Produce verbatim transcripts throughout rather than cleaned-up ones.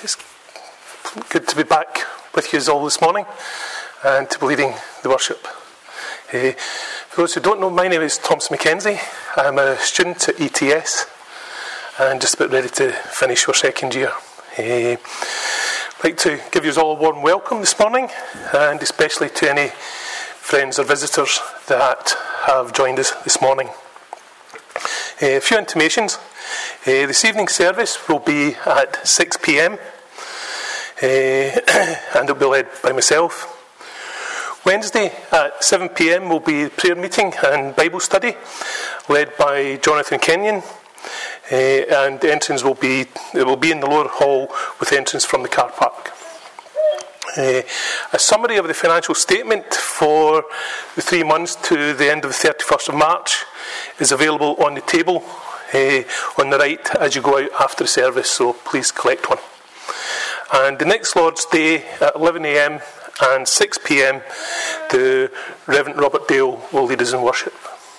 It's good to be back with you all this morning and to be leading the worship. Uh, for those who don't know, my name is Thomas Mackenzie. I'm a student at E T S and just about ready to finish our second year. Uh, I'd like to give you all a warm welcome this morning, and especially to any friends or visitors that have joined us this morning. Uh, a few intimations. Uh, this evening's service will be at six p.m. uh, and it will be led by myself. Wednesday at seven p.m. will be prayer meeting and Bible study led by Jonathan Kenyon, uh, and the entrance will be it will be in the lower hall with entrance from the car park. Uh, a summary of the financial statement for the three months to the end of the thirty-first of March is available on the table uh, on the right as you go out after the service, so please collect one. And the next Lord's Day at eleven a.m. and six p.m. the Reverend Robert Dale will lead us in worship.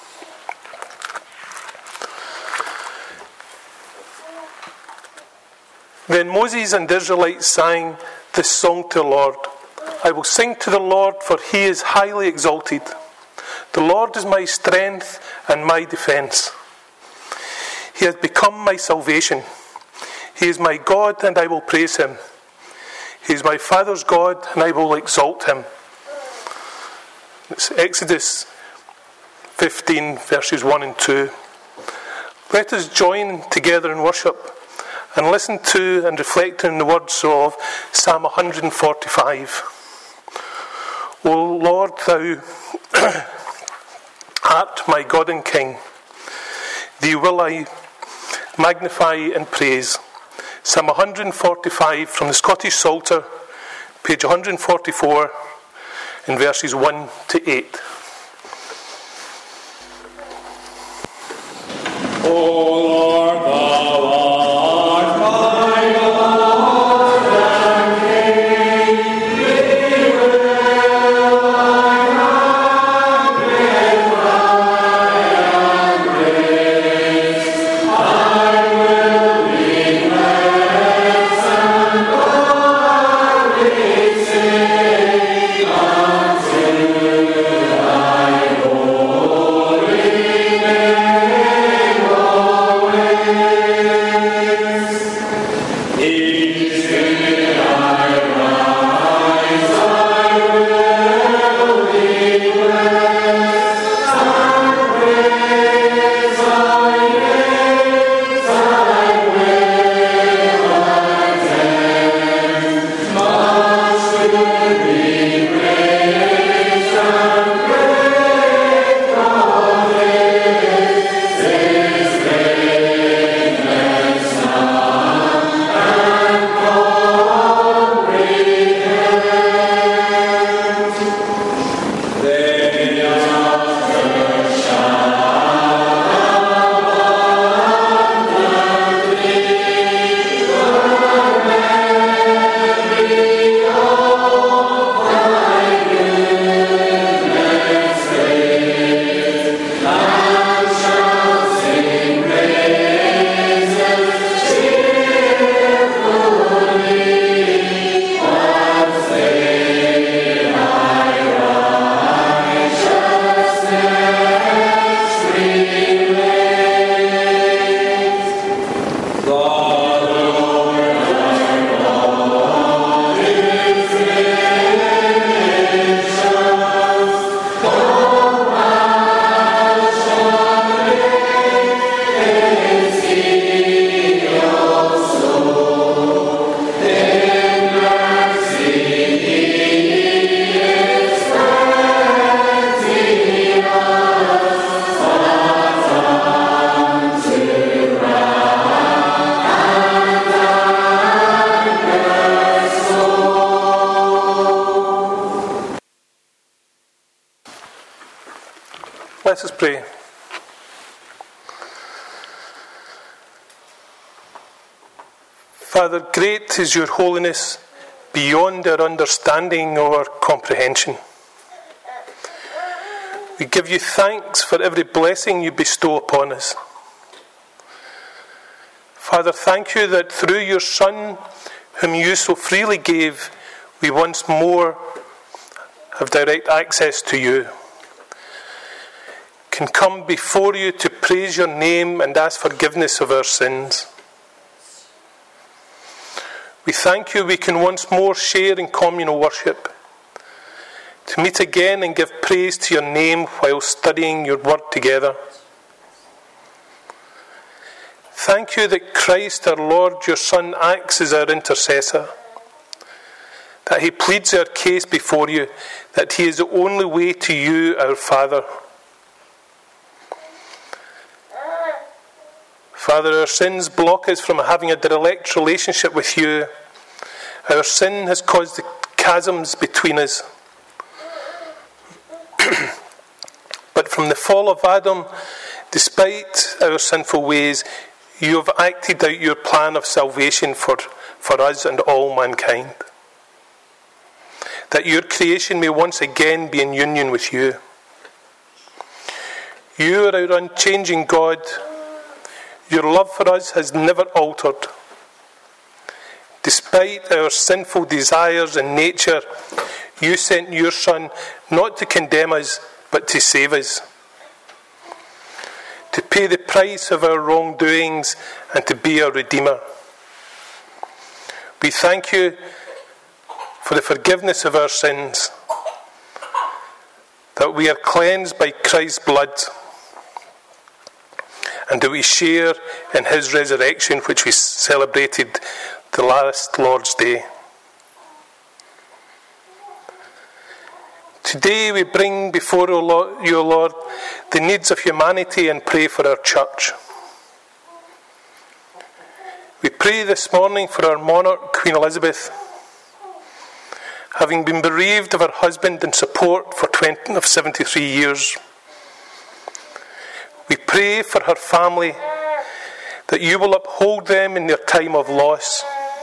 Then Moses and the Israelites sang this song to the Lord. I will sing to the Lord, for he is highly exalted. The Lord is my strength and my defence. He has become my salvation. He is my God, and I will praise him. He is my father's God, and I will exalt him. It's Exodus fifteen, verses one and two. Let us join together in worship and listen to and reflect on the words of Psalm one forty-five. O Lord, thou art my God and King. Thee will I magnify and praise. Psalm one forty-five from the Scottish Psalter, page one forty-four, in verses one to eight. O Lord, thou art my God and King. Thee will I magnify and praise. I will be blessed and glory sing unto thy holy name always. Each day I rise, I will be blessed and praise thy name. I will attend much to be praised and great God is his greatness now and comprehend. They just shall abundantly the memory of thy goodness praise, and shall sing praises cheerfully once they thy righteousness relate. The Lord thy God is gracious, is he also. In mercy he is plenteous, but unto wrath and anger slow. Let us pray. Father, great is your holiness beyond our understanding or comprehension. We give you thanks for every blessing you bestow upon us. Father, thank you that through your Son whom you so freely gave, we once more have direct access to you, can come before you to praise your name and ask forgiveness of our sins. We thank you we can once more share in communal worship, to meet again and give praise to your name while studying your word together. Thank you that Christ our Lord, your Son, acts as our intercessor, that he pleads our case before you, that he is the only way to you, our Father. Father, our sins block us from having a direct relationship with you. Our sin has caused the chasms between us. But from the fall of Adam, despite our sinful ways, you have acted out your plan of salvation for, for us and all mankind, that your creation may once again be in union with you. You are our unchanging God. Your love for us has never altered. Despite our sinful desires and nature, you sent your Son not to condemn us, but to save us, to pay the price of our wrongdoings and to be our Redeemer. We thank you for the forgiveness of our sins, that we are cleansed by Christ's blood, and that we share in his resurrection, which we celebrated the last Lord's Day. Today we bring before you, Lord, the needs of humanity and pray for our church. We pray this morning for our monarch, Queen Elizabeth, having been bereaved of her husband and support for twenty of seventy-three years. We pray for her family, that you will uphold them in their time of loss.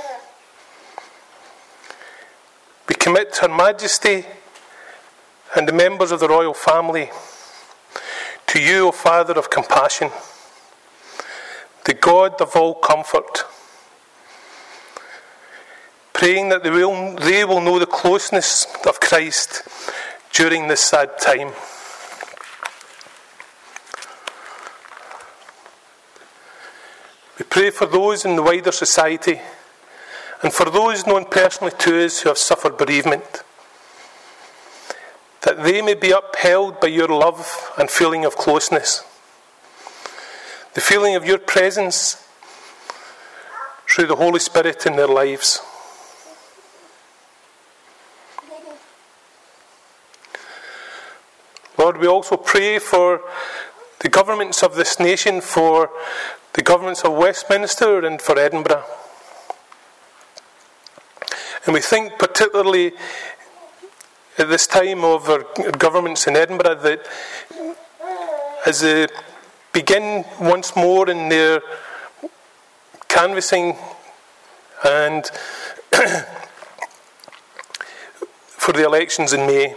We commit Her Majesty and the members of the royal family to you, O Father of compassion, the God of all comfort, praying that they will, they will know the closeness of Christ during this sad time. We pray for those in the wider society and for those known personally to us who have suffered bereavement, that they may be upheld by your love and feeling of closeness, the feeling of your presence through the Holy Spirit in their lives. Lord, we also pray for the governments of this nation, for the governments of Westminster and for Edinburgh. And we think particularly at this time of our governments in Edinburgh that as they begin once more in their canvassing and for the elections in May,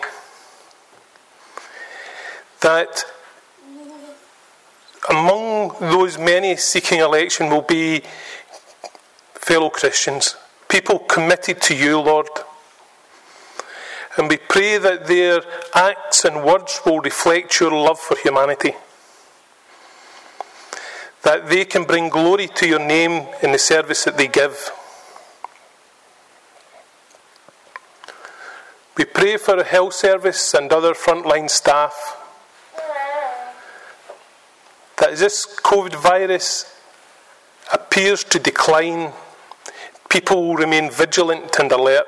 that among those many seeking election will be fellow Christians, people committed to you, Lord. And we pray that their acts and words will reflect your love for humanity, that they can bring glory to your name in the service that they give. We pray for the health service and other frontline staff, that as this COVID virus appears to decline, people will remain vigilant and alert.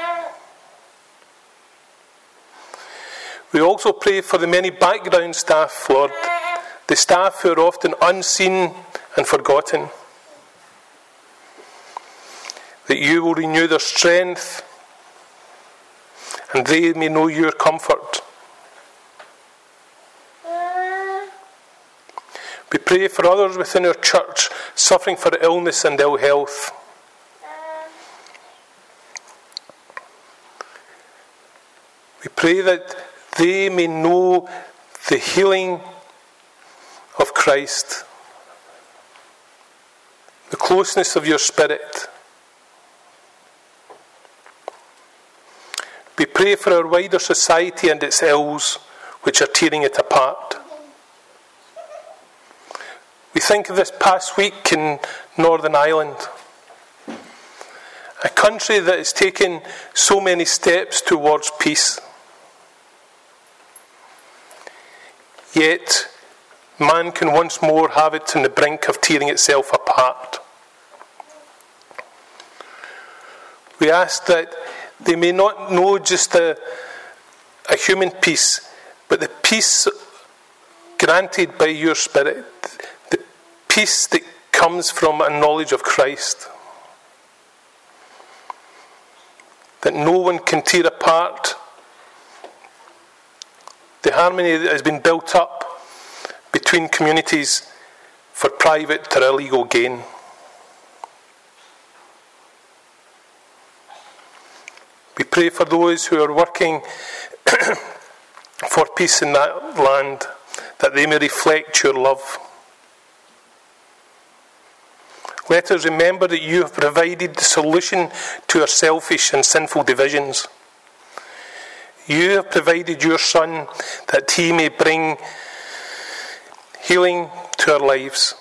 We also pray for the many background staff, Lord, the staff who are often unseen and forgotten, that you will renew their strength and they may know your comfort. We pray for others within our church suffering for illness and ill health. We pray that they may know the healing of Christ, the closeness of your Spirit. We pray for our wider society and its ills, which are tearing it apart. We think of this past week in Northern Ireland, a country that has taken so many steps towards peace. Yet, man can once more have it on the brink of tearing itself apart. We ask that they may not know just a, a human peace, but the peace granted by your Spirit, the peace that comes from a knowledge of Christ, that no one can tear apart the harmony that has been built up between communities for private or illegal gain. We pray for those who are working for peace in that land, that they may reflect your love. Let us remember that you have provided the solution to our selfish and sinful divisions. You have provided your Son that he may bring healing to our lives.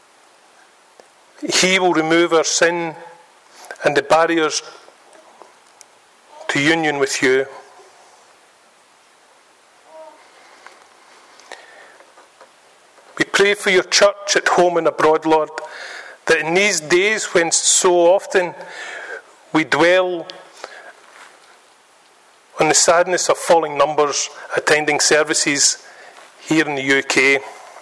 He will remove our sin and the barriers to union with you. We pray for your church at home and abroad, Lord, that in these days when so often we dwell on the sadness of falling numbers attending services here in the U K,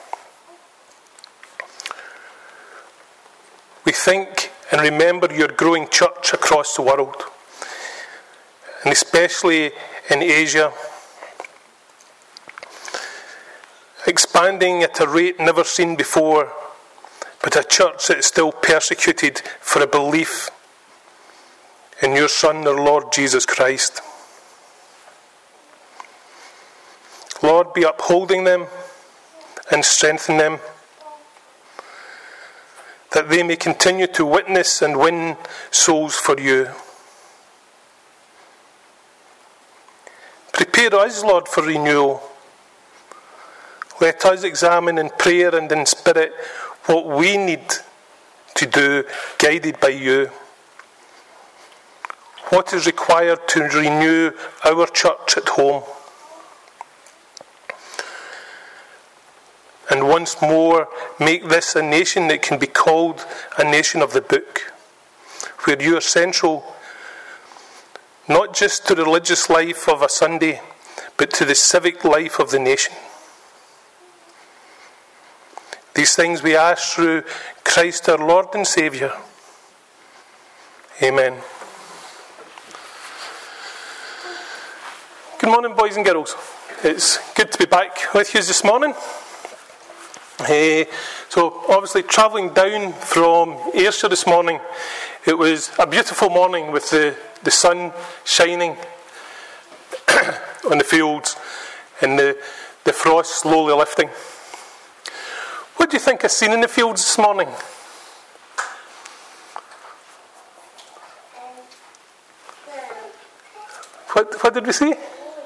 we think and remember your growing church across the world, and especially in Asia, expanding at a rate never seen before, but a church that is still persecuted for a belief in your Son, our Lord Jesus Christ. Lord, be upholding them and strengthen them, that they may continue to witness and win souls for you. Prepare us, Lord, for renewal. Let us examine in prayer and in spirit what we need to do, guided by you. What is required to renew our church at home. And once more, make this a nation that can be called a nation of the book, where you are central not just to the religious life of a Sunday, but to the civic life of the nation. These things we ask through Christ our Lord and Saviour. Amen. Good morning, boys and girls. It's good to be back with you this morning. Uh, so obviously travelling down from Ayrshire this morning, it was a beautiful morning with the, the sun shining on the fields and the, the frost slowly lifting. What do you think I've seen in the fields this morning? What, what did we see?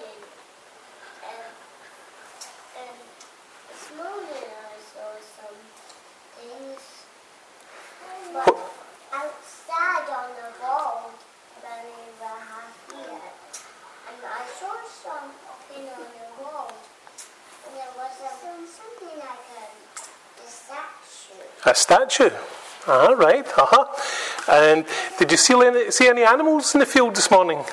A statue. Ah, right. Uh-huh. And did you see any, see any animals in the field this morning? Um,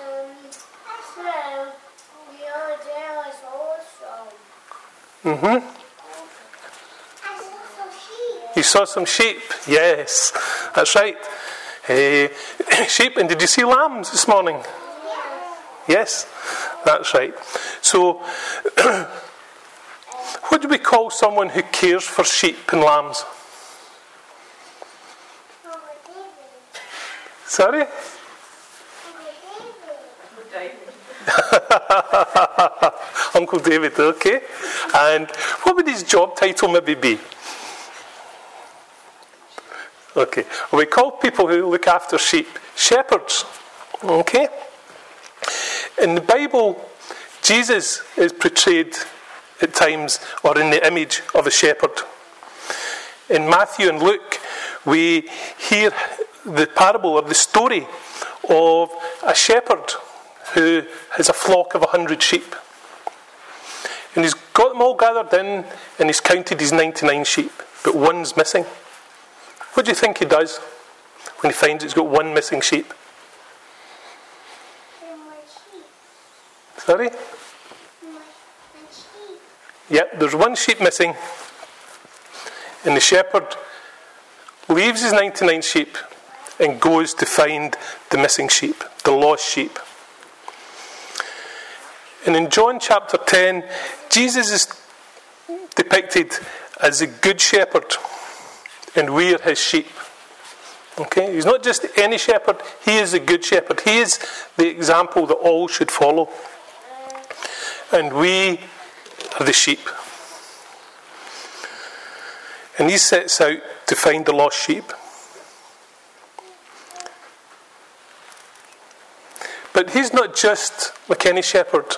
so the other day I saw some. Mm-hmm. I saw some sheep. You saw some sheep? Yes, that's right. Uh, sheep. And did you see lambs this morning? Yes. Yes, that's right. So, what do we call someone who cares for sheep and lambs? Sorry? Uncle David. Uncle David, okay. And what would his job title maybe be? Okay. Well, we call people who look after sheep shepherds. Okay. In the Bible, Jesus is portrayed at times or in the image of a shepherd. In Matthew and Luke, we hear the parable or the story of a shepherd who has a flock of a hundred sheep. And he's got them all gathered in and he's counted his ninety-nine sheep, but one's missing. What do you think he does when he finds he's got one missing sheep? Sorry? Yep, there's one sheep missing. And the shepherd leaves his ninety-nine sheep and goes to find the missing sheep, the lost sheep. And in John chapter ten, Jesus is depicted as a good shepherd, and we are his sheep. Okay? He's not just any shepherd, he is a good shepherd. He is the example that all should follow. And we are the sheep. And he sets out to find the lost sheep. But he's not just like any shepherd.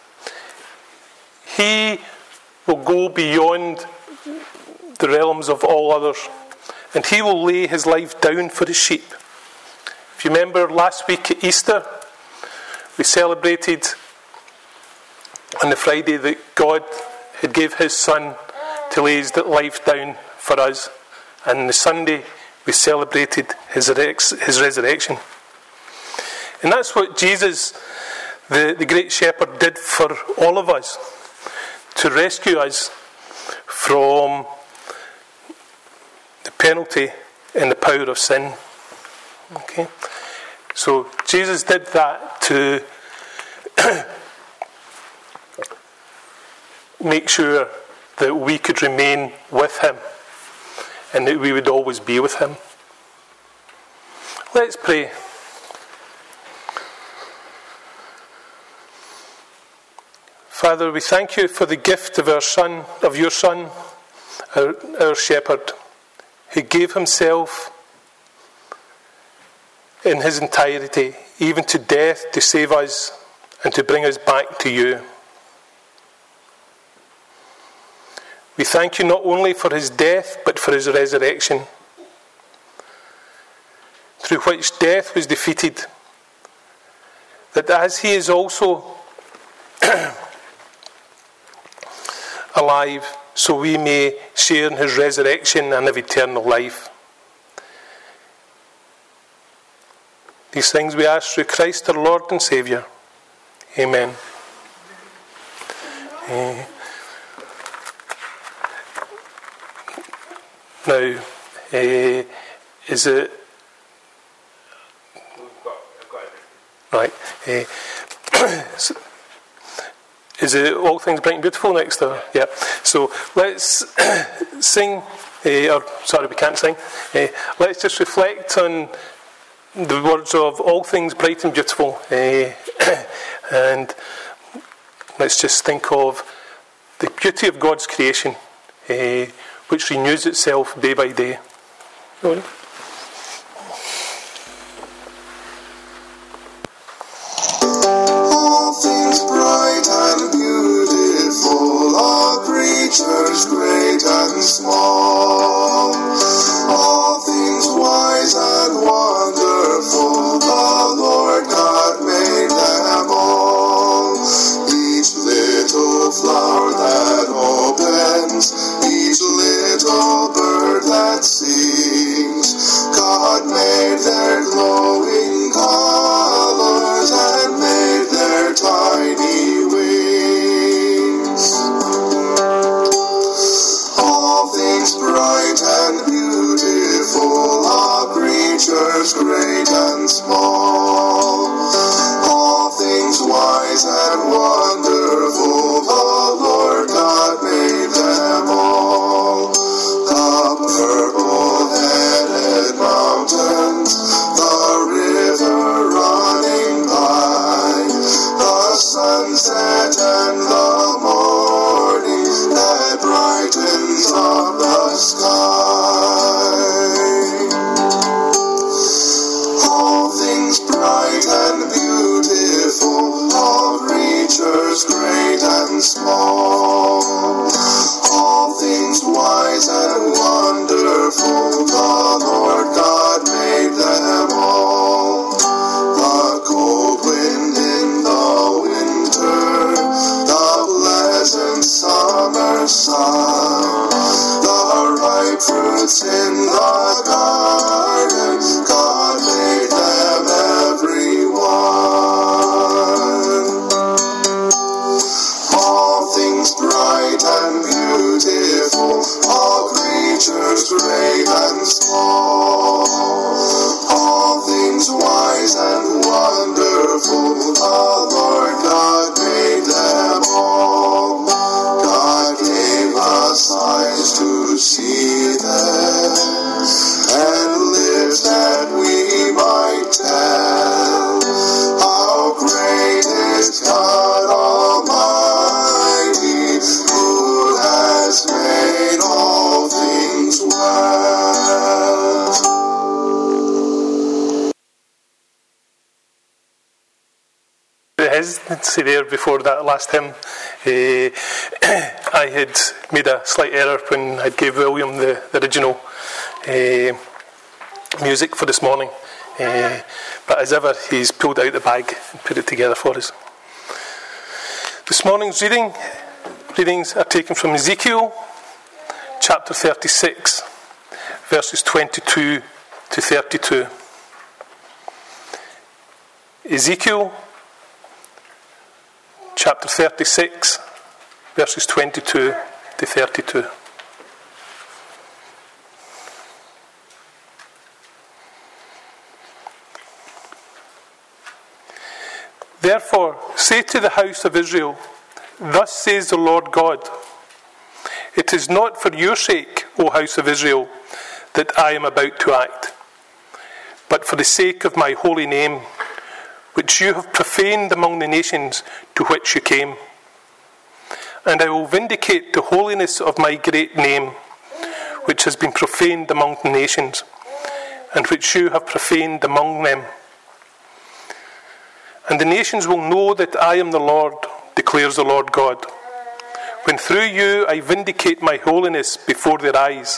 He will go beyond the realms of all others. And he will lay his life down for his sheep. If you remember last week at Easter, we celebrated on the Friday that God had gave his Son to lay his life down for us. And on the Sunday, we celebrated his, his resurrection. And that's what Jesus, the, the great shepherd, did for all of us. To rescue us from the penalty and the power of sin. Okay? So Jesus did that to make sure that we could remain with him and that we would always be with him. Let's pray. Father, we thank you for the gift of our Son, of your Son, our, our shepherd, who gave himself in his entirety, even to death, to save us and to bring us back to you. We thank you not only for his death, but for his resurrection, through which death was defeated, that as he is also alive, so we may share in his resurrection and have eternal life. These things we ask through Christ our Lord and Saviour. Amen. Uh, now, uh, is it... Right. Uh, so, Is it All Things Bright and Beautiful next? Or? Yeah. So let's sing, uh, or sorry, we can't sing. Uh, let's just reflect on the words of All Things Bright and Beautiful. Uh, and let's just think of the beauty of God's creation, uh, which renews itself day by day. Go on. Creatures great and small, all things wise and wonderful, the Lord God made them all. Each little flower that opens, each little bird that sings, is. See there before that last hymn, uh, I had made a slight error when I gave William the, the original uh, music for this morning. Uh, but as ever, he's pulled out the bag and put it together for us. This morning's reading readings are taken from Ezekiel chapter thirty-six, verses twenty-two to thirty-two. Ezekiel chapter thirty-six, verses twenty-two to thirty-two. Therefore, say to the house of Israel, thus says the Lord God, it is not for your sake, O house of Israel, that I am about to act, but for the sake of my holy name, which you have profaned among the nations to which you came. And I will vindicate the holiness of my great name, which has been profaned among the nations, and which you have profaned among them. And the nations will know that I am the Lord, declares the Lord God, when through you I vindicate my holiness before their eyes.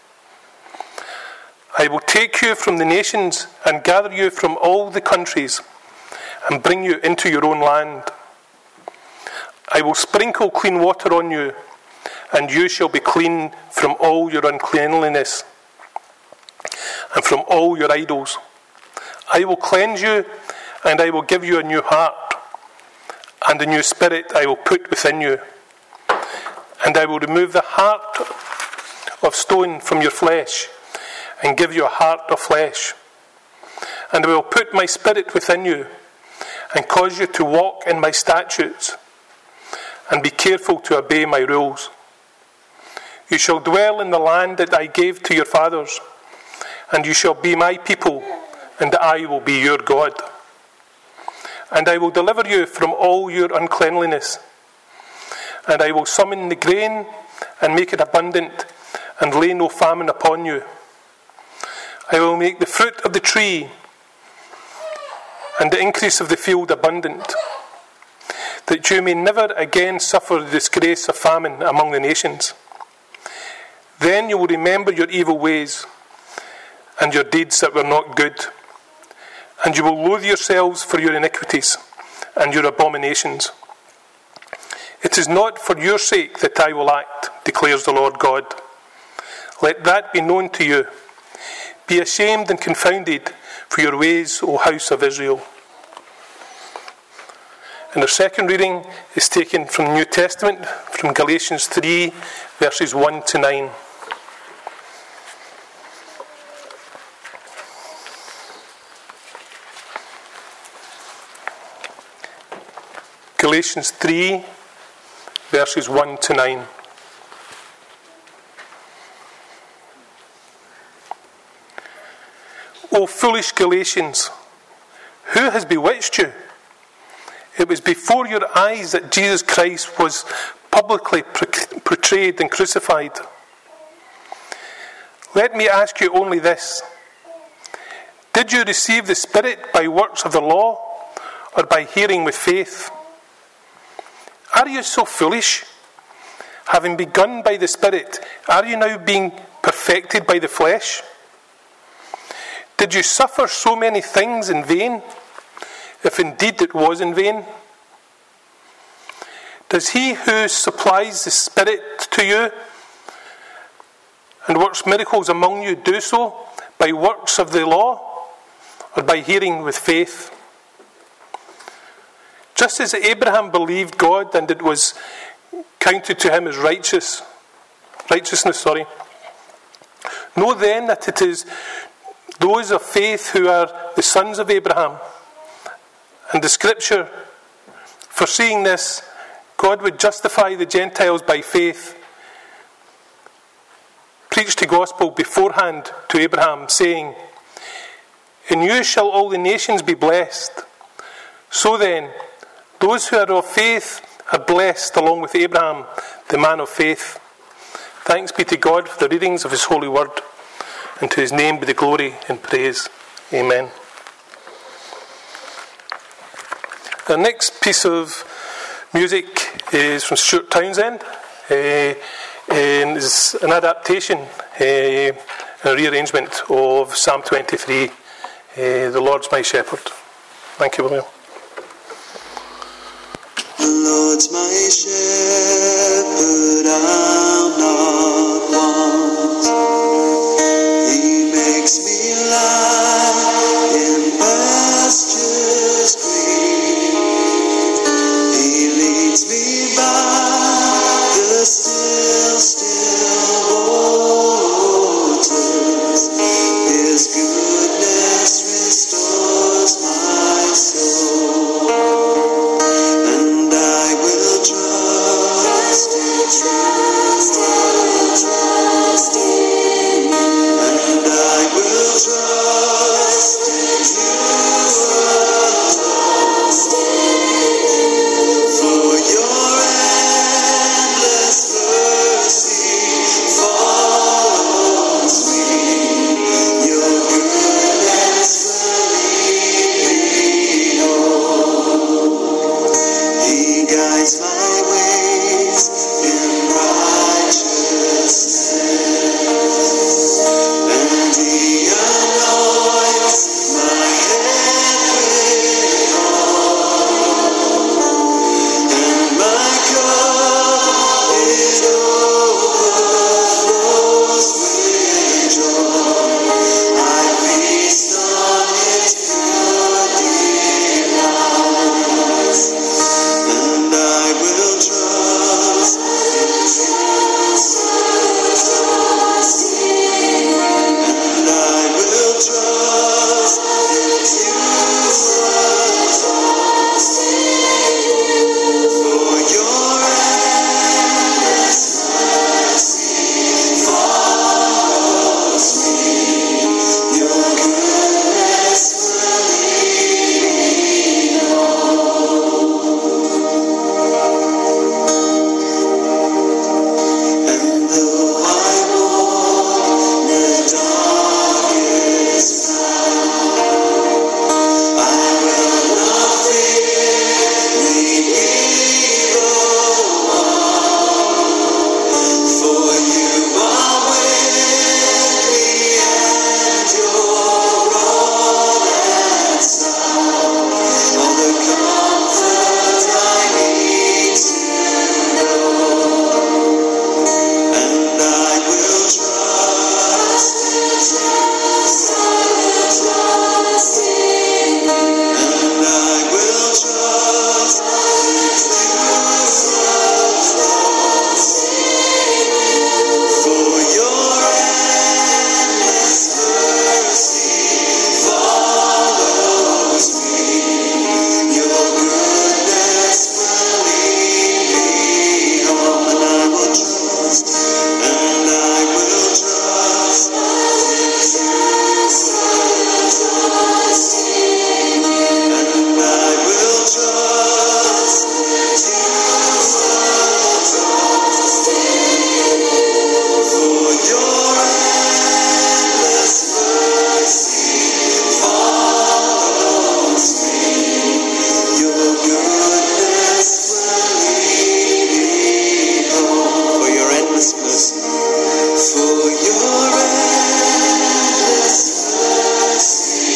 I will take you from the nations and gather you from all the countries and bring you into your own land. I will sprinkle clean water on you, and you shall be clean from all your uncleanliness and from all your idols. I will cleanse you, and I will give you a new heart, and a new spirit I will put within you. And I will remove the heart of stone from your flesh, and give you a heart of flesh. And I will put my spirit within you, and cause you to walk in my statutes, and be careful to obey my rules. You shall dwell in the land that I gave to your fathers, and you shall be my people, and I will be your God. And I will deliver you from all your uncleanliness, and I will summon the grain and make it abundant, and lay no famine upon you. I will make the fruit of the tree and the increase of the field abundant, that you may never again suffer the disgrace of famine among the nations. Then you will remember your evil ways and your deeds that were not good, and you will loathe yourselves for your iniquities and your abominations. It is not for your sake that I will act, declares the Lord God. Let that be known to you. Be ashamed and confounded for your ways, O house of Israel. And our second reading is taken from the New Testament, from Galatians three, verses one to nine. Galatians three, verses one to nine. O foolish Galatians, who has bewitched you? It was before your eyes that Jesus Christ was publicly portrayed and crucified. Let me ask you only this. Did you receive the Spirit by works of the law, or by hearing with faith? Are you so foolish? Having begun by the Spirit, are you now being perfected by the flesh? Did you suffer so many things in vain, if indeed it was in vain? Does he who supplies the Spirit to you and works miracles among you do so by works of the law, or by hearing with faith? Just as Abraham believed God, and it was counted to him as righteous, righteousness, sorry. Know then that it is those of faith who are the sons of Abraham. And the Scripture, foreseeing this, God would justify the Gentiles by faith, preached the gospel beforehand to Abraham, saying, in you shall all the nations be blessed. So then, those who are of faith are blessed along with Abraham, the man of faith. Thanks be to God for the readings of his holy word, and to his name be the glory and praise. Amen. The next piece of music is from Stuart Townsend, uh, and is an adaptation, uh, a rearrangement of Psalm twenty-three, uh, "The Lord's my shepherd." Thank you, William. The Lord's my shepherd, I'll not want. He makes me lie in pastures green. He leads me by the still, still waters. His goodness restores my soul. And I will trust in trust in trust in you. And I will trust in you. Trust in you. For your endless mercy follows me. Your goodness will lead me home. He guides my ways in righteousness, and He anoints my head with oil, and my cup it overflows with joy. I feast on His pure delights, and I will trust in trust in you. And I will trust in you. Trust in you. For your endless mercy follows me. Your goodness will lead me home. And though I walk the darkest path, I will not fear the evil one. For you are with me, and your rod and staff are the comfort I need to know. And I will trust in trust, I will trust in you. And I will trust in you. Trust in you. For your endless mercy follows me. Your goodness will lead me home. And I will trust, and I will trust in trust, I will trust in you. And I will trust in you. Trust in you. For your endless mercy follows me. Your goodness will lead me home. For your endless mercy. For your endless mercy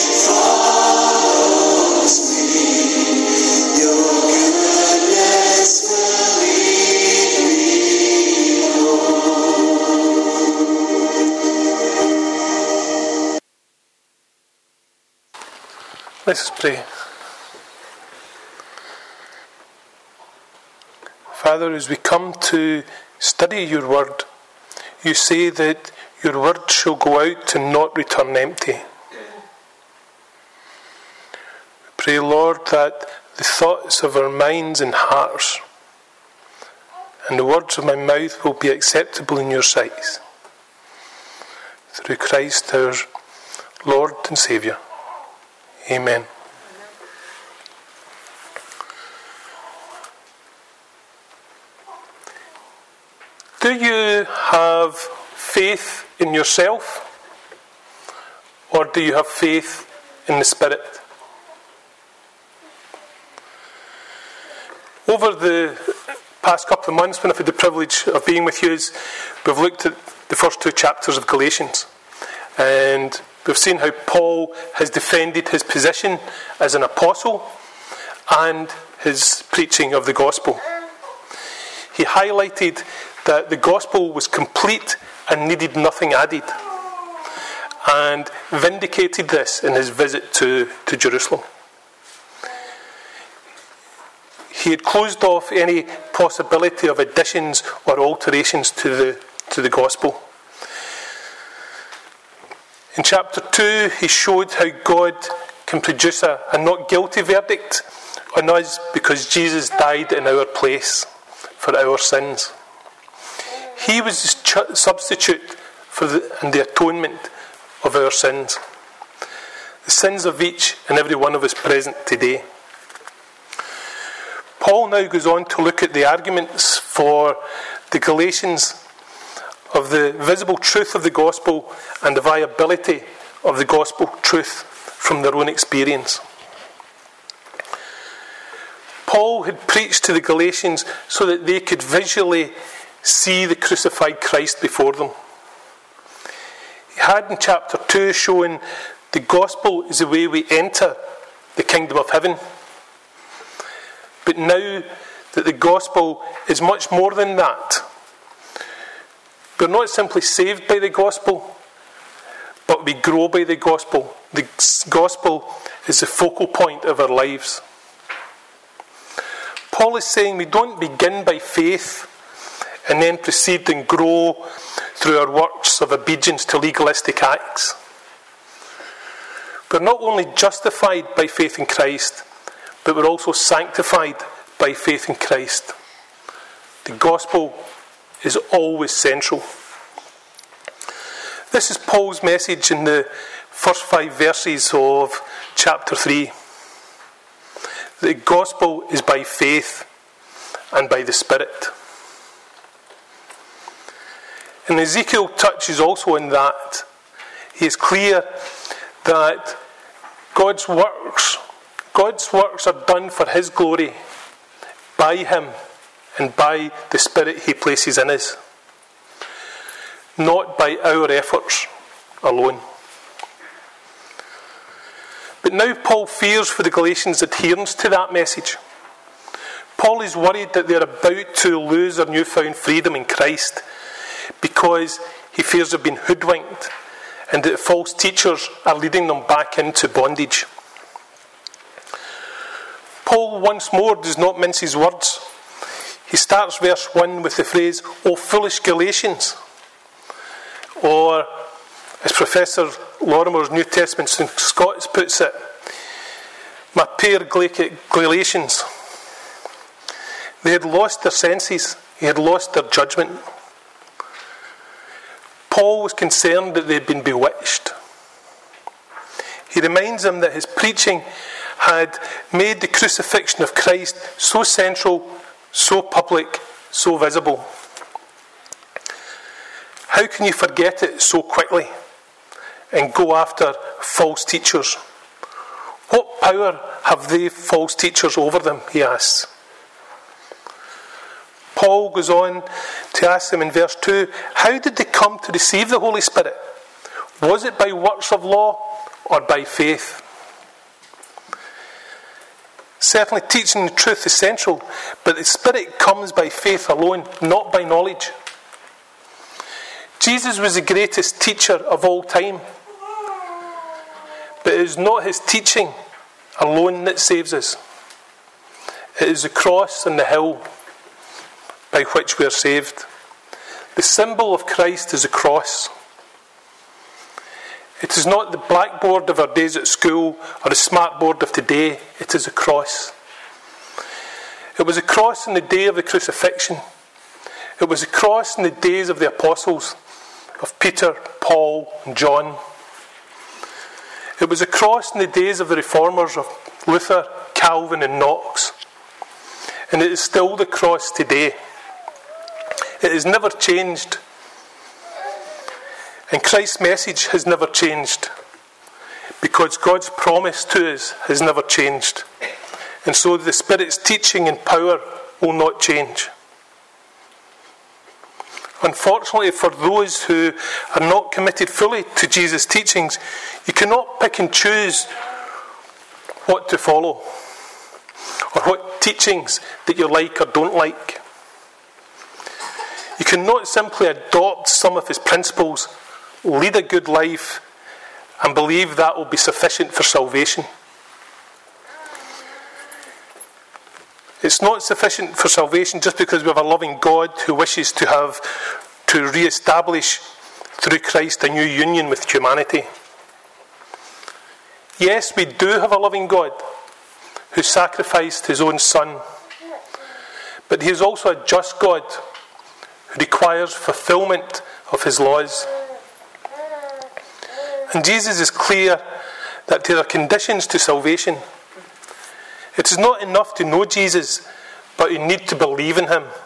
follows me. Your goodness will lead me home. Let us pray. Father, as we come to study your word, you say that your word shall go out and not return empty. We pray, Lord, that the thoughts of our minds and hearts and the words of my mouth will be acceptable in your sight. Through Christ our Lord and Saviour. Amen. Do you have faith in yourself, or do you have faith in the Spirit? Over the past couple of months, when I've had the privilege of being with you, we've looked at the first two chapters of Galatians. And we've seen how Paul has defended his position as an apostle and his preaching of the gospel. He highlighted that the gospel was complete and needed nothing added, and vindicated this in his visit to, to Jerusalem. He had closed off any possibility of additions or alterations to the, to the gospel. In chapter two, he showed how God can produce a, a not guilty verdict on us because Jesus died in our place for our sins. He was the ch- substitute for the, and the atonement of our sins. The sins of each and every one of us present today. Paul now goes on to look at the arguments for the Galatians of the visible truth of the gospel and the viability of the gospel truth from their own experience. Paul had preached to the Galatians so that they could visually see the crucified Christ before them. He had in chapter two shown the gospel is the way we enter the kingdom of heaven. But now that the gospel is much more than that, we're not simply saved by the gospel, but we grow by the gospel. The gospel is the focal point of our lives. Paul is saying we don't begin by faith and then proceed and grow through our works of obedience to legalistic acts. We're not only justified by faith in Christ, but we're also sanctified by faith in Christ. The gospel is always central. This is Paul's message in the first five verses of chapter three. The gospel is by faith and by the Spirit. And Ezekiel touches also on that. He is clear that God's works, God's works are done for His glory, by Him and by the Spirit He places in us, not by our efforts alone. But now Paul fears for the Galatians' adherence to that message. Paul is worried that they're about to lose their newfound freedom in Christ because he fears they've been hoodwinked and that false teachers are leading them back into bondage. Paul once more does not mince his words. He starts verse one with the phrase, "O foolish Galatians," or as Professor Lorimer's New Testament Scots puts it, "My poor Galatians." They had lost their senses. They had lost their judgment. Paul was concerned that they had been bewitched. He reminds them that his preaching had made the crucifixion of Christ so central, so public, so visible. How can you forget it so quickly and go after false teachers? What power have they false teachers over them, he asks. Paul goes on to ask them in verse two, how did they come to receive the Holy Spirit? Was it by works of law or by faith? Certainly teaching the truth is central, but the Spirit comes by faith alone, not by knowledge. Jesus was the greatest teacher of all time, but it is not his teaching alone that saves us. It is the cross and the hill by which we are saved. The symbol of Christ is the cross. It is not the blackboard of our days at school or the smartboard of today. It is a cross. It was a cross in the day of the crucifixion. It was a cross in the days of the apostles, of Peter, Paul, and John. It was a cross in the days of the reformers of Luther, Calvin, and Knox. And it is still the cross today. It has never changed. And Christ's message has never changed, because God's promise to us has never changed. And so the Spirit's teaching and power will not change. Unfortunately, for those who are not committed fully to Jesus' teachings, you cannot pick and choose what to follow or what teachings that you like or don't like. You cannot simply adopt some of his principles, lead a good life, and believe that will be sufficient for salvation. It's not sufficient for salvation just because we have a loving God who wishes to have to re-establish through Christ a new union with humanity. Yes, we do have a loving God who sacrificed his own Son, but he is also a just God who requires fulfillment of his laws. And Jesus is clear that there are conditions to salvation. It is not enough to know Jesus, but you need to believe in him.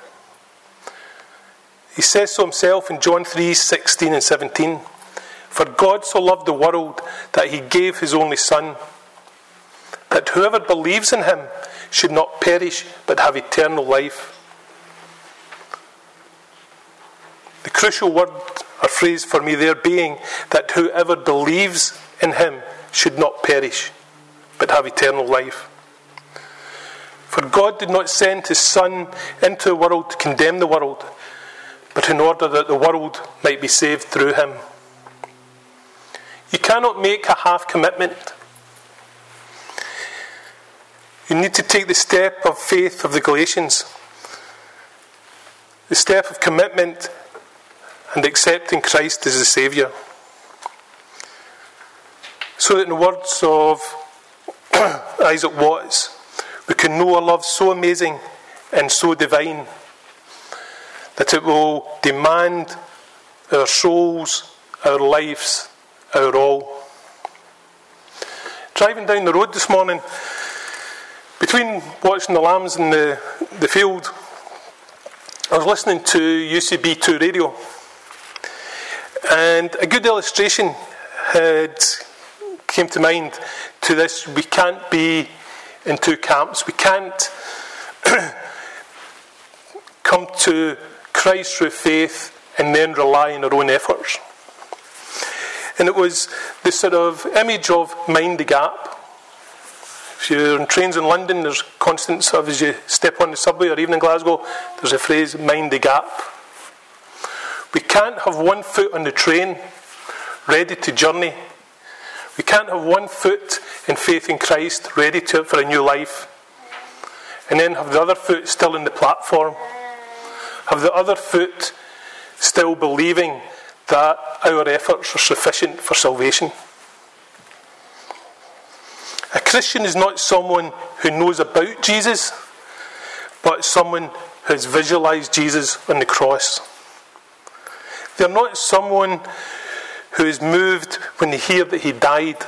He says so himself in John three, sixteen and seventeen. For God so loved the world that he gave his only Son, that whoever believes in him should not perish but have eternal life. The crucial word or phrase for me there being that whoever believes in him should not perish but have eternal life. For God did not send his Son into the world to condemn the world, but in order that the world might be saved through him. You cannot make a half commitment. You need to take the step of faith of the Galatians, the step of commitment and accepting Christ as the Saviour. So that in the words of Isaac Watts, we can know a love so amazing and so divine that it will demand our souls, our lives, our all. Driving down the road this morning, between watching the lambs in the, the field, I was listening to U C B two radio, and a good illustration had came to mind to this. We can't be in two camps. We can't come to Christ through faith and then rely on our own efforts. And it was this sort of image of mind the gap. If you're on trains in London, there's constant sort of, as you step on the subway, or even in Glasgow, there's a phrase, mind the gap. We can't have one foot on the train, ready to journey. We can't have one foot in faith in Christ, ready to for a new life, and then have the other foot still in the platform. Have the other foot still believing that our efforts are sufficient for salvation. A Christian is not someone who knows about Jesus, but someone who has visualised Jesus on the cross. They're not someone who is moved when they hear that he died,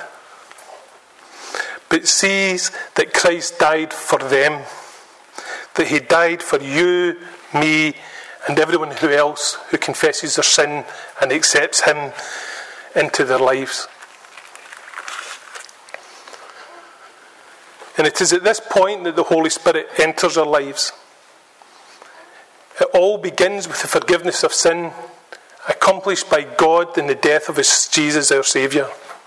but sees that Christ died for them, that he died for you, me, and everyone who else who confesses their sin and accepts him into their lives. And it is at this point that the Holy Spirit enters our lives. It all begins with the forgiveness of sin accomplished by God in the death of his Jesus, our Saviour.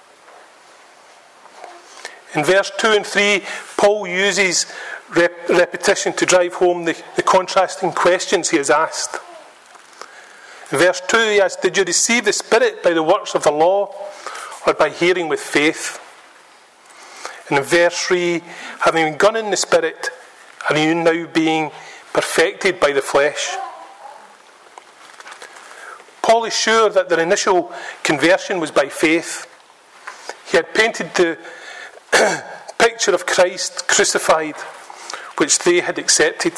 In verse two and three, Paul uses rep- repetition to drive home the, the contrasting questions he has asked. In verse two, he asks, did you receive the Spirit by the works of the law or by hearing with faith? And in verse three, having begun in the Spirit, are you now being perfected by the flesh? Paul is sure that their initial conversion was by faith. He had painted the picture of Christ crucified, which they had accepted.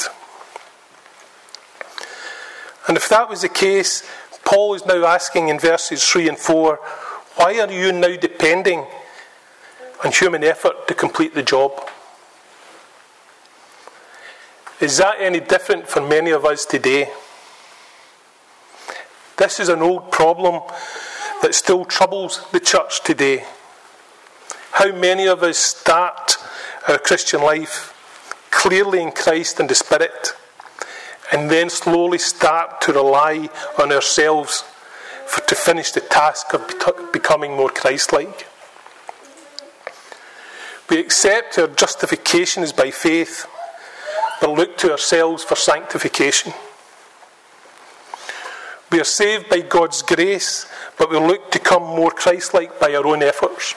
And if that was the case, Paul is now asking in verses three and four, why are you now depending on human effort to complete the job? Is that any different for many of us today? This is an old problem that still troubles the church today. How many of us start our Christian life clearly in Christ and the Spirit, and then slowly start to rely on ourselves for to finish the task of becoming more Christ-like. We accept our justification is by faith, but look to ourselves for sanctification. We are saved by God's grace, but we look to become more Christ-like by our own efforts.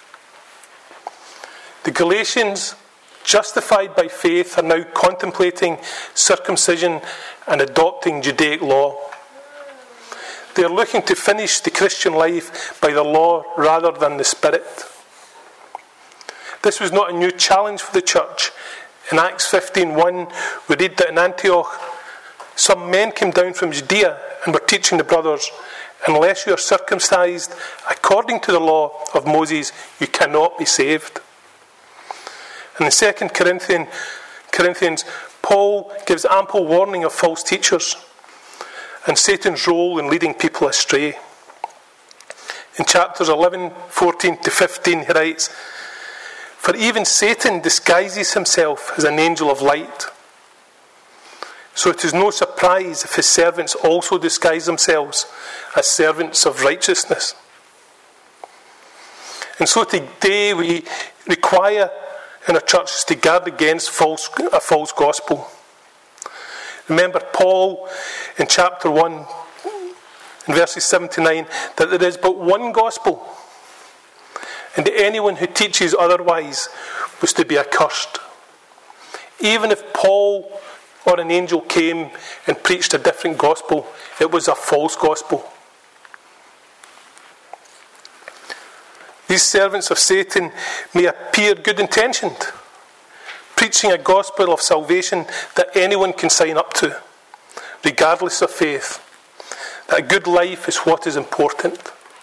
The Galatians, justified by faith, are now contemplating circumcision and adopting Judaic law. They are looking to finish the Christian life by the law rather than the Spirit. This was not a new challenge for the church. In Acts fifteen one, we read that in Antioch, some men came down from Judea and were teaching the brothers, unless you are circumcised according to the law of Moses, you cannot be saved. And in Second Corinthians, Corinthians, Paul gives ample warning of false teachers and Satan's role in leading people astray. In chapters eleven, fourteen to fifteen, he writes, "For even Satan disguises himself as an angel of light. So it is no surprise if his servants also disguise themselves as servants of righteousness." And so today we require in our churches to guard against false, a false gospel. Remember Paul in chapter one, in verses seven to nine, that there is but one gospel, and anyone who teaches otherwise was to be accursed. Even if Paul or an angel came and preached a different gospel, it was a false gospel. These servants of Satan may appear good-intentioned, preaching a gospel of salvation that anyone can sign up to, regardless of faith. That a good life is what is important.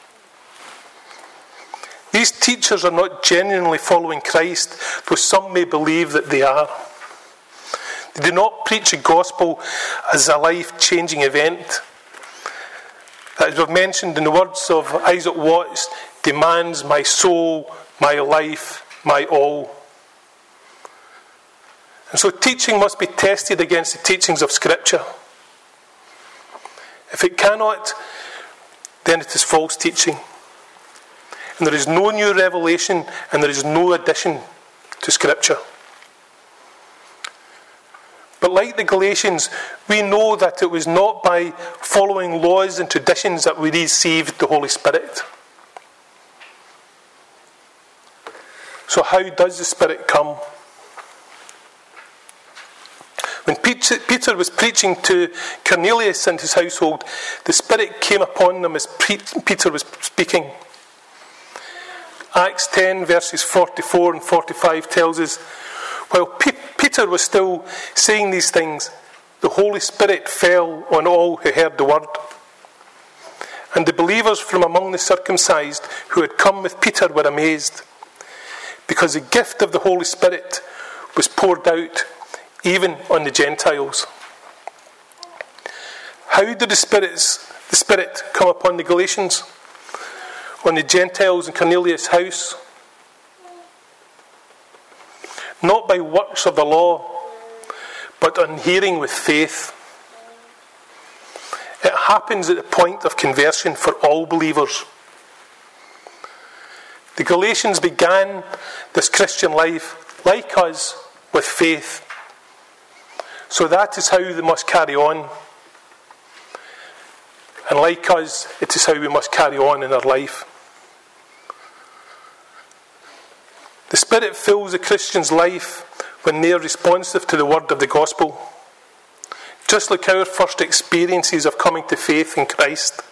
These teachers are not genuinely following Christ, though some may believe that they are. They do not preach a gospel as a life-changing event. As we've mentioned in the words of Isaac Watts, demands my soul, my life, my all. And so teaching must be tested against the teachings of Scripture. If it cannot, then it is false teaching. And there is no new revelation, and there is no addition to Scripture. But like the Galatians, we know that it was not by following laws and traditions that we received the Holy Spirit. So how does the Spirit come? When Peter was preaching to Cornelius and his household, the Spirit came upon them as Peter was speaking. Acts ten verses forty-four and forty-five tells us, while Peter was still saying these things, the Holy Spirit fell on all who heard the word. And the believers from among the circumcised who had come with Peter were amazed, because the gift of the Holy Spirit was poured out even on the Gentiles. How did the Spirit's, the Spirit come upon the Galatians, on the Gentiles in Cornelius' house? Not by works of the law, but on hearing with faith. It happens at the point of conversion for all believers. The Galatians began this Christian life, like us, with faith. So that is how they must carry on. And like us, it is how we must carry on in our life. The Spirit fills the Christian's life when they are responsive to the word of the gospel. Just like our first experiences of coming to faith in Christ.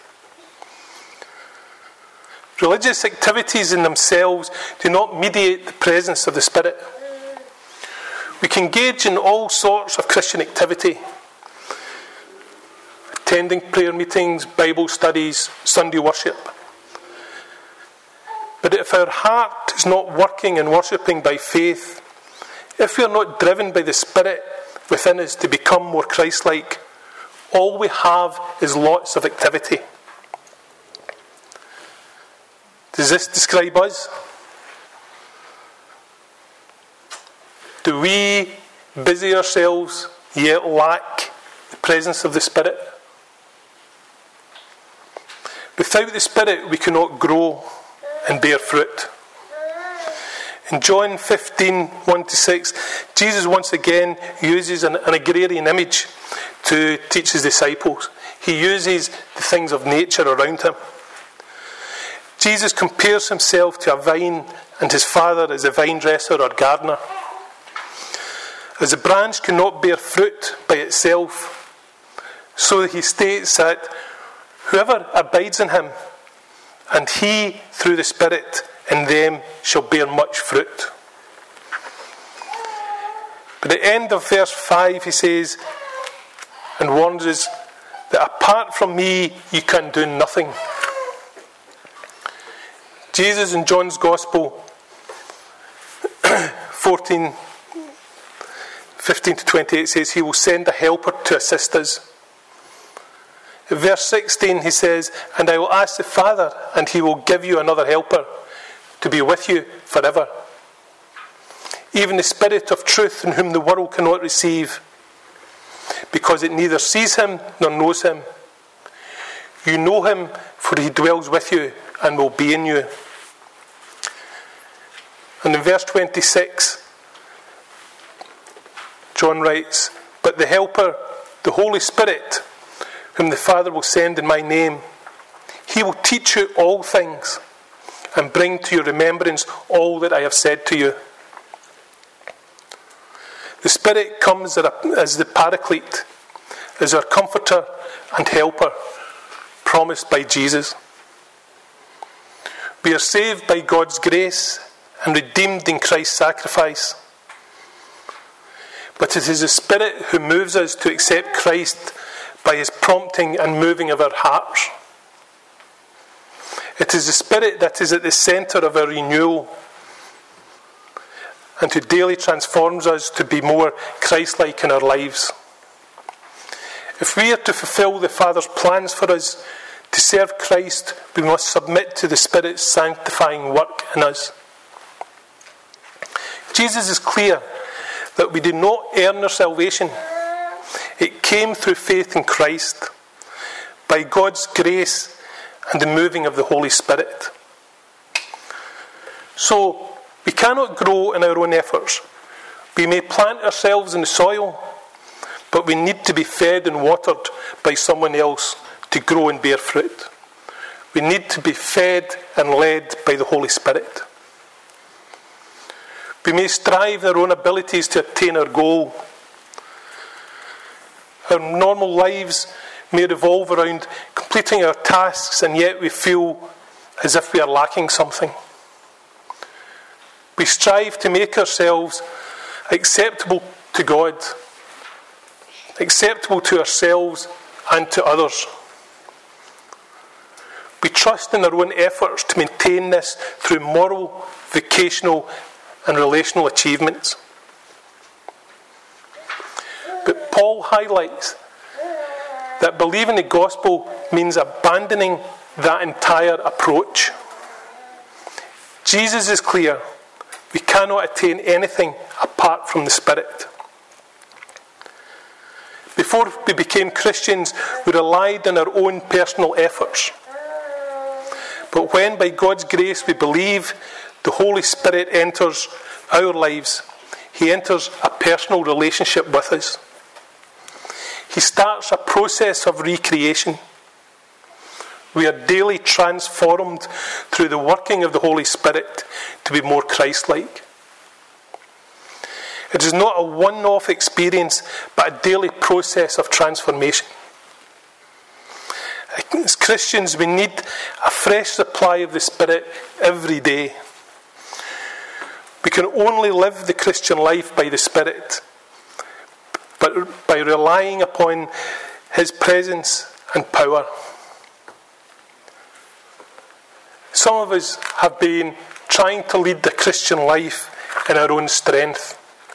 Religious activities in themselves do not mediate the presence of the Spirit. We can engage in all sorts of Christian activity. Attending prayer meetings, Bible studies, Sunday worship. But if our heart is not working and worshipping by faith, if we are not driven by the Spirit within us to become more Christ-like, all we have is lots of activity. Does this describe us? Do we busy ourselves yet lack the presence of the Spirit. Without the Spirit, we cannot grow and bear fruit. In John fifteen, one to six, Jesus once again uses an, an agrarian image to teach his disciples. He uses the things of nature around him. Jesus compares himself to a vine and his Father as a vine dresser or gardener. As a branch cannot bear fruit by itself, so he states that whoever abides in him, and he through the Spirit in them shall bear much fruit. But at the end of verse five he says, and warns us that apart from me you can do nothing. Jesus in John's Gospel fourteen, fifteen to twenty-eight says he will send a helper to assist us. In verse sixteen he says, and I will ask the Father, and he will give you another helper to be with you forever. Even the Spirit of truth, in whom the world cannot receive, because it neither sees him nor knows him. You know him, for he dwells with you and will be in you. And in verse twenty-six, John writes, but the Helper, the Holy Spirit, whom the Father will send in my name, he will teach you all things and bring to your remembrance all that I have said to you. The Spirit comes as the Paraclete, as our comforter and helper, promised by Jesus. We are saved by God's grace and redeemed in Christ's sacrifice. But it is the Spirit who moves us to accept Christ by his prompting and moving of our hearts. It is the Spirit that is at the centre of our renewal and who daily transforms us to be more Christ-like in our lives. If we are to fulfil the Father's plans for us to serve Christ, we must submit to the Spirit's sanctifying work in us. Jesus is clear that we do not earn our salvation. It came through faith in Christ, by God's grace and the moving of the Holy Spirit. So, we cannot grow in our own efforts. We may plant ourselves in the soil, but we need to be fed and watered by someone else to grow and bear fruit. We need to be fed and led by the Holy Spirit. We may strive in our own abilities to attain our goal. Our normal lives may revolve around completing our tasks, and yet we feel as if we are lacking something. We strive to make ourselves acceptable to God, acceptable to ourselves and to others. We trust in our own efforts to maintain this through moral, vocational and relational achievements. But Paul highlights that believing the gospel means abandoning that entire approach. Jesus is clear. We cannot attain anything apart from the Spirit. Before we became Christians, we relied on our own personal efforts. But when by God's grace we believe, the Holy Spirit enters our lives. He enters a personal relationship with us. He starts a process of recreation. We are daily transformed through the working of the Holy Spirit to be more Christ-like. It is not a one-off experience, but a daily process of transformation. As Christians, we need a fresh supply of the Spirit every day. We can only live the Christian life by the Spirit, but by relying upon his presence and power. Some of us have been trying to lead the Christian life in our own strength.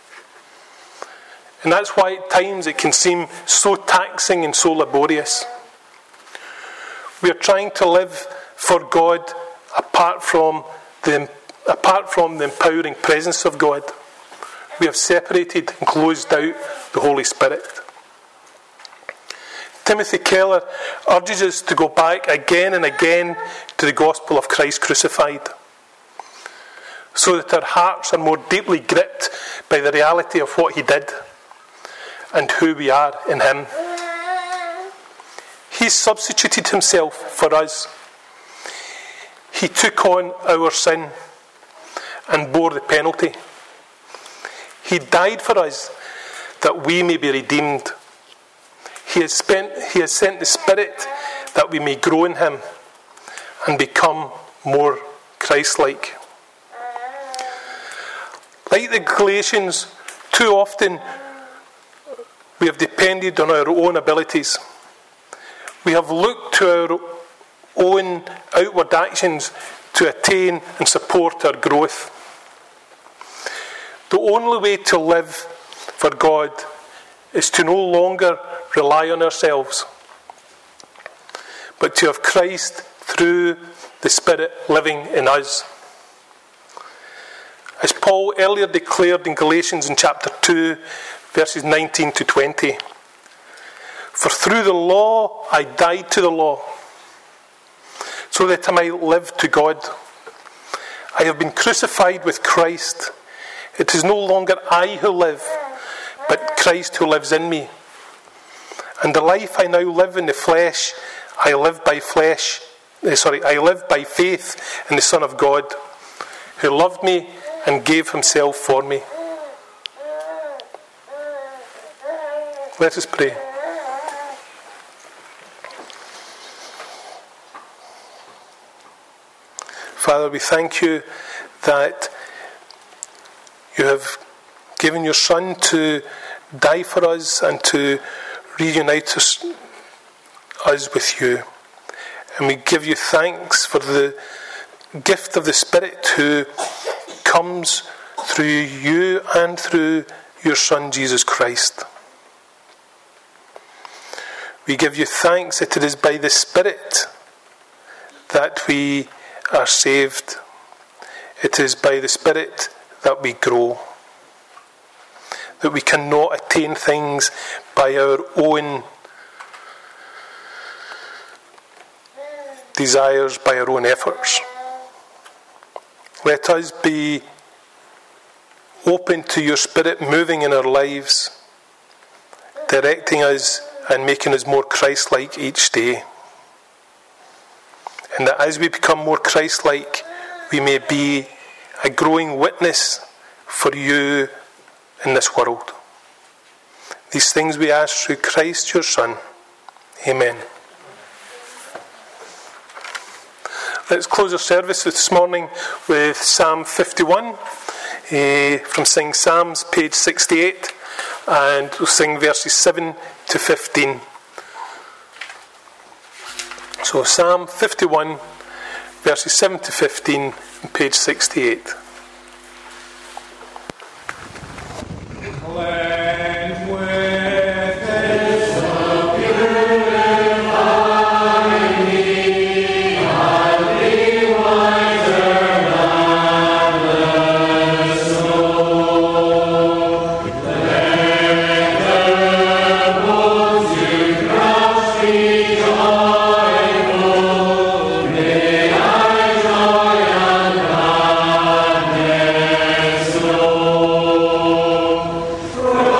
And that's why at times it can seem so taxing and so laborious. We are trying to live for God apart from the, apart from the empowering presence of God. We have separated and closed out the Holy Spirit. Timothy Keller urges us to go back again and again to the gospel of Christ crucified, so that our hearts are more deeply gripped by the reality of what he did and who we are in him. He substituted himself for us. He took on our sin and bore the penalty. He died for us that we may be redeemed. He has, spent, he has sent the Spirit that we may grow in him and become more Christ-like. Like the Galatians, too often we have depended on our own abilities. We have looked to our own outward actions to attain and support our growth. The only way to live for God is to no longer rely on ourselves, but to have Christ through the Spirit living in us. As Paul earlier declared in Galatians in chapter two, verses nineteen to twenty, "For through the law I died to the law, so that I might live to God. I have been crucified with Christ. It is no longer I who live, but Christ who lives in me. And the life I now live in the flesh, I live by flesh. Sorry, I live by faith in the Son of God, who loved me and gave himself for me." Let us pray. Father, we thank you that you have given your Son to die for us and to reunite us, us with you. And we give you thanks for the gift of the Spirit who comes through you and through your Son, Jesus Christ. We give you thanks that it is by the Spirit that we are saved. It is by the Spirit that we grow. That we cannot attain things by our own desires, by our own efforts. Let us be open to your Spirit moving in our lives, directing us and making us more Christ-like each day. And that as we become more Christ-like, we may be a growing witness for you in this world. These things we ask through Christ your Son. Amen. Let's close our service this morning with Psalm fifty-one, uh, from Sing Psalms, page sixty-eight, and we'll sing verses seven to fifteen. So Psalm fifty-one, verses seven to fifteen, on page sixty-eight. Oh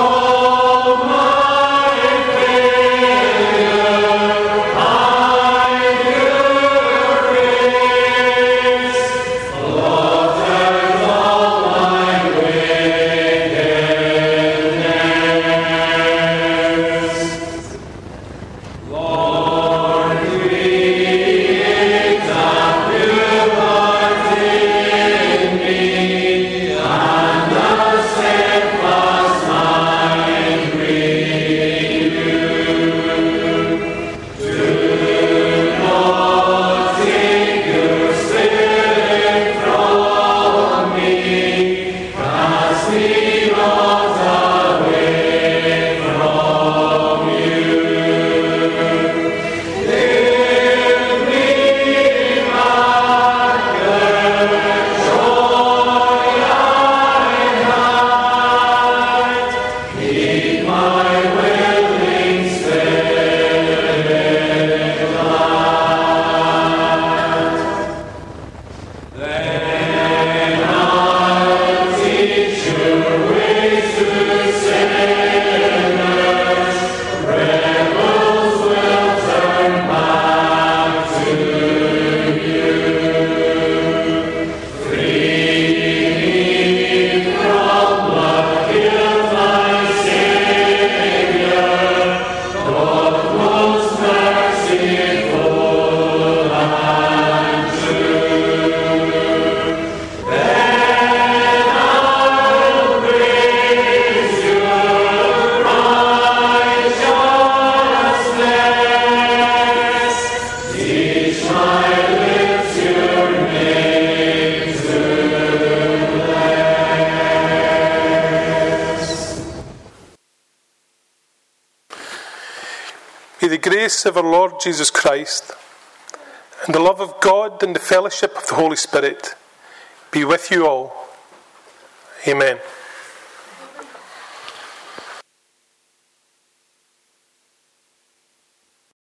May the grace of our Lord Jesus Christ and the love of God and the fellowship of the Holy Spirit be with you all. Amen.